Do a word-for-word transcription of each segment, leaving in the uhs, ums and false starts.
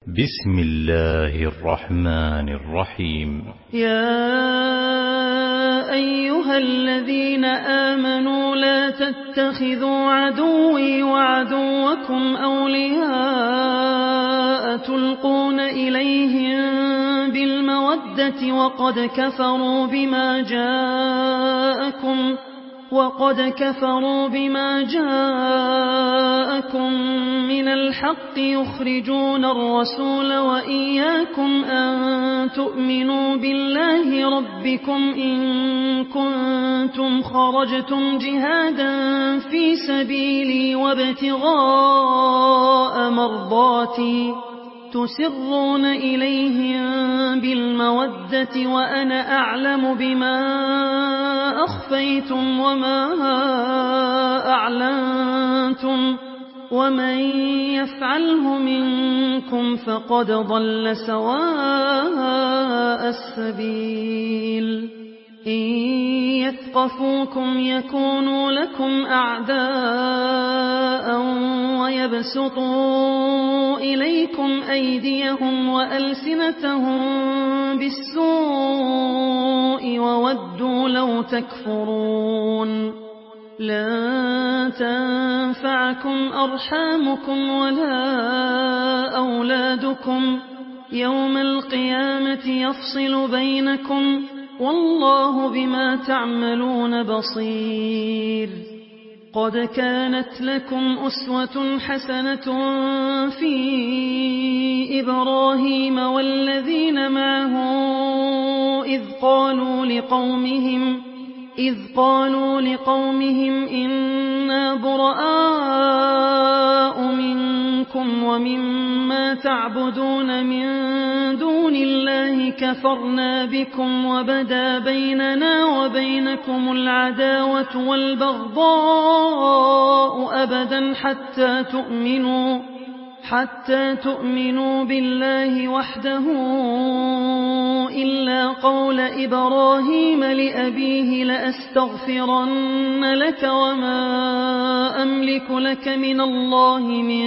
بسم الله الرحمن الرحيم. يا أيها الذين آمنوا لا تتخذوا عدوي وعدوكم أولياء تلقون إليهم بالمودة وقد كفروا بما جاءكم وقد كفروا بما جاءكم من الحق يخرجون الرسول وإياكم أن تؤمنوا بالله ربكم إن كنتم خرجتم جهادا في سبيلي وابتغاء مرضاتي تسرون إليهم بالمودة وأنا أعلم بما أخفيتم وما أعلنتم ومن يفعله منكم فقد ضل سواء السبيل. إن يثقفوكم يكونوا لكم أعداء ويبسطوا إليكم أيديهم وألسنتهم بالسوء وودوا لو تكفرون. لن تنفعكم أرحامكم ولا أولادكم يوم القيامة يفصل بينكم والله بما تعملون بصير. قد كانت لكم أسوة حسنة في إبراهيم والذين معه إذ قالوا لقومهم إذ قالوا لقومهم إنا براء منكم ومما تعبدون من دون الله كفرنا بكم وبدا بيننا وبينكم العداوة والبغضاء أبدا حتى تؤمنوا حتى تؤمنوا بالله وحده إلا قول إبراهيم لأبيه لأستغفرن لك وما أملك لك من الله من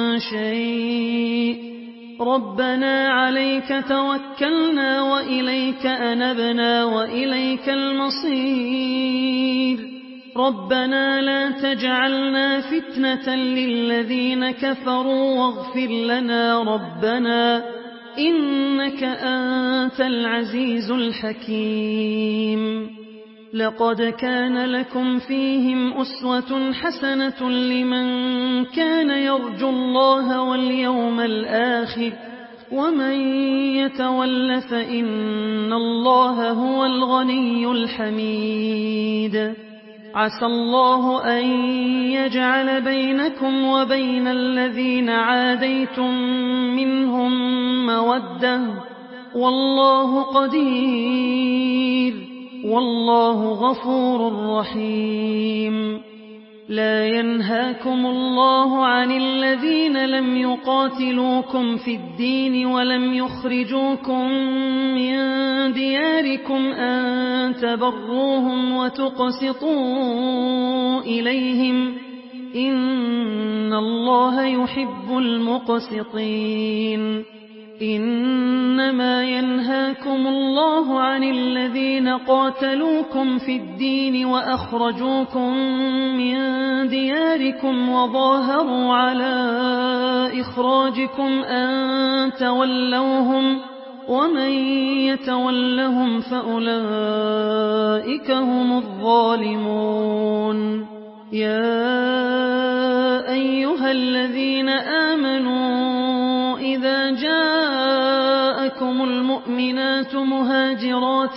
شيء ربنا عليك توكلنا وإليك أنبنا وإليك المصير. ربنا لا تجعلنا فتنة للذين كفروا واغفر لنا ربنا إنك أنت العزيز الحكيم. لقد كان لكم فيهم أسوة حسنة لمن كان يرجو الله واليوم الآخر ومن يتول فإن الله هو الغني الحميد. عسى الله أن يجعل بينكم وبين الذين عاديتم منهم مودة والله قدير والله غفور رحيم. لا ينهاكم الله عن الذين لم يقاتلوكم في الدين ولم يخرجوكم من دياركم أن تبروهم وتقسطوا إليهم إن الله يحب المقسطين. إنما ينهاكم الله عن الذين قاتلوكم في الدين وأخرجوكم من دياركم وظاهروا على إخراجكم أن تولوهم ومن يتولهم فأولئك هم الظالمون. يا أيها الذين آمنوا إذا جاءكم المؤمنات مهاجرات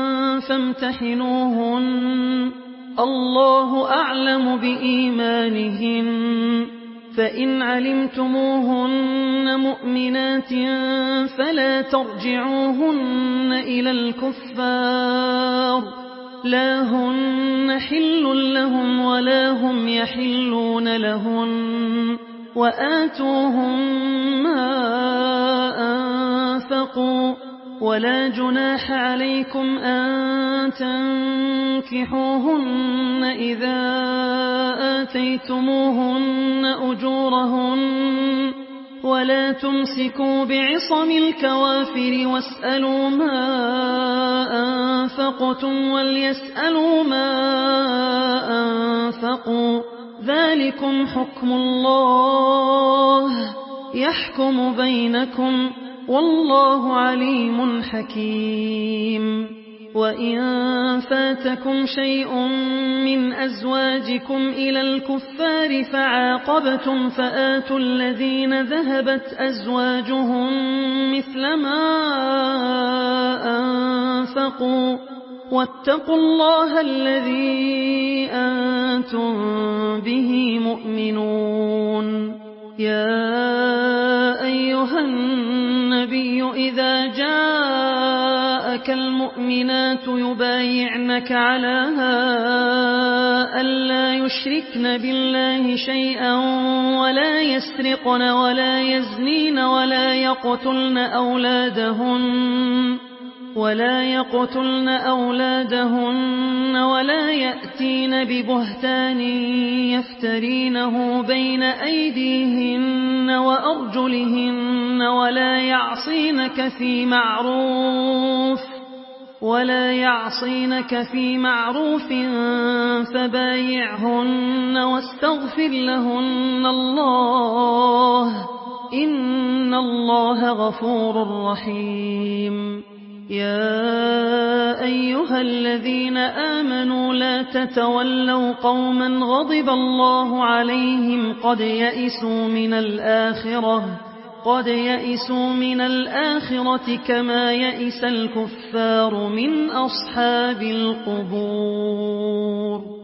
فامتحنوهن الله أعلم بإيمانهن فإن علمتموهن مؤمنات فلا ترجعوهن إلى الكفار لا هن حل لهم ولا هم يحلون لهن وآتوهم ما أنفقوا ولا جناح عليكم أن تنكحوهن إذا آتيتموهن أجورهن ولا تمسكوا بعصم الكوافر واسألوا ما أنفقتم وليسألوا ما أنفقوا ذلكم حكم الله يحكم بينكم والله عليم حكيم. وإن فاتكم شيء من أزواجكم إلى الكفار فعاقبتم فآتوا الذين ذهبت أزواجهم مثل ما أنفقوا واتقوا الله الذي أنتم به مؤمنون. يا أيها النبي إذا جاءك المؤمنات يبايعنك على ألا يشركن بالله شيئا ولا يسرقن ولا يزنين ولا يقتلن أولادهن ولا يقتلن أولادهن ولا يأتين ببهتان يفترينه بين أيديهن وأرجلهن ولا يعصينك في معروف ولا يعصينك في معروف فبايعهن واستغفر لهن الله إن الله غفور رحيم. يا أيها الذين آمنوا لا تتولوا قوما غضب الله عليهم قد يئسوا من الآخرة قد يئسوا من الآخرة كما يئس الكفار من أصحاب القبور.